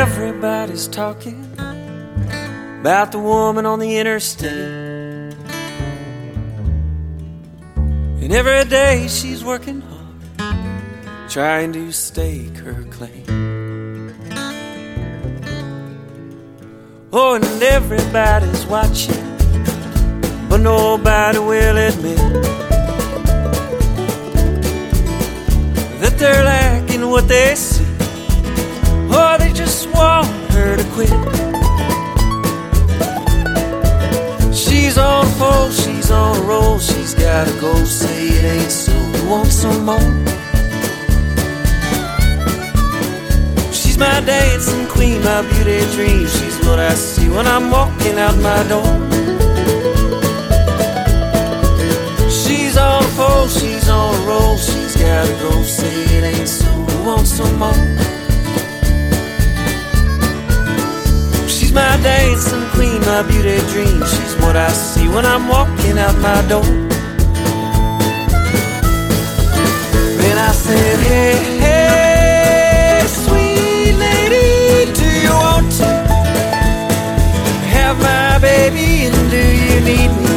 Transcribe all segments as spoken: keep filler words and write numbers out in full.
Everybody's talking about the woman on the interstate, and every day she's working hard, trying to stake her claim. Oh, and everybody's watching, but nobody will admit that they're lacking what they see. Oh, they just want her to quit. She's on a pole, she's on a roll, she's gotta go, say it ain't so, you want some more. She's my dancing queen, my beauty dream, she's what I see when I'm walking out my door. She's on a pole, she's on a roll, she's gotta go, say it ain't so, you want some more. She's my dancing queen, my beauty dream, she's what I see when I'm walking out my door. Then I said, hey, hey, sweet lady, do you want to have my baby, and do you need me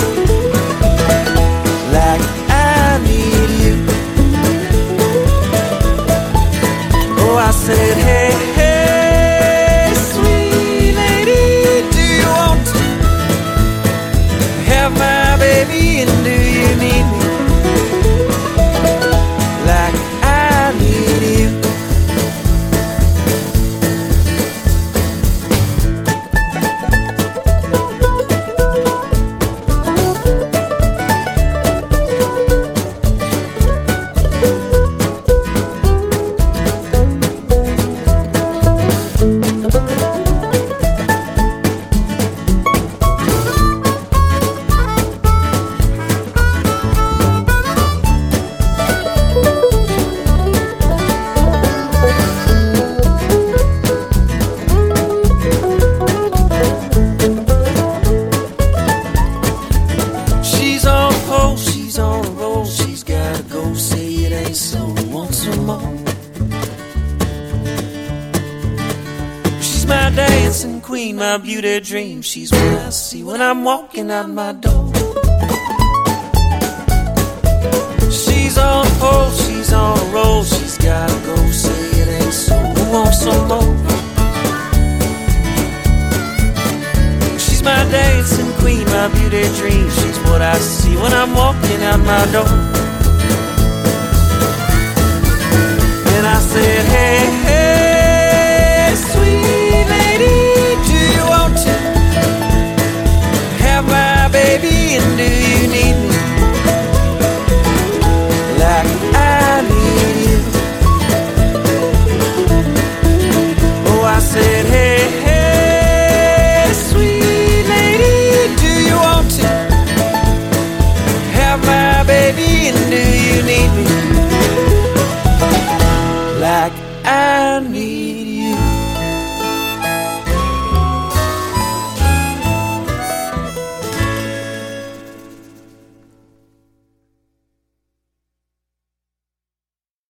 like I need you? Oh, I said, hey, hey, my baby, and do you need me like I need you? My beauty dream, she's what I see when I'm walking out my door. She's on a pole, she's on a roll, she's gotta go, say it ain't so, who wants some more? She's my dancing queen, my beauty dream, she's what I see when I'm walking out my door. And I said, hey,